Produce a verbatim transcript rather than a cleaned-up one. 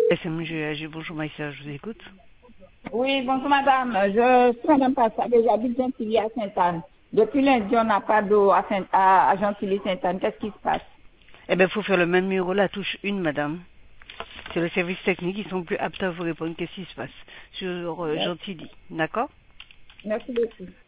S M G A G, bonjour Maïssa, je vous écoute. Oui, bonjour madame. Je suis madame Passade, j'habite Gentilly à Sainte-Anne. Depuis lundi, on n'a pas d'eau à, Saint à, à Gentilly Sainte-Anne. Qu'est-ce qui se passe? Eh bien, il faut faire le même numéro, la touche une, madame. C'est le service technique, ils sont plus aptes à vous répondre. Qu'est-ce qui se passe sur euh, Merci, Gentilly, d'accord? merci beaucoup.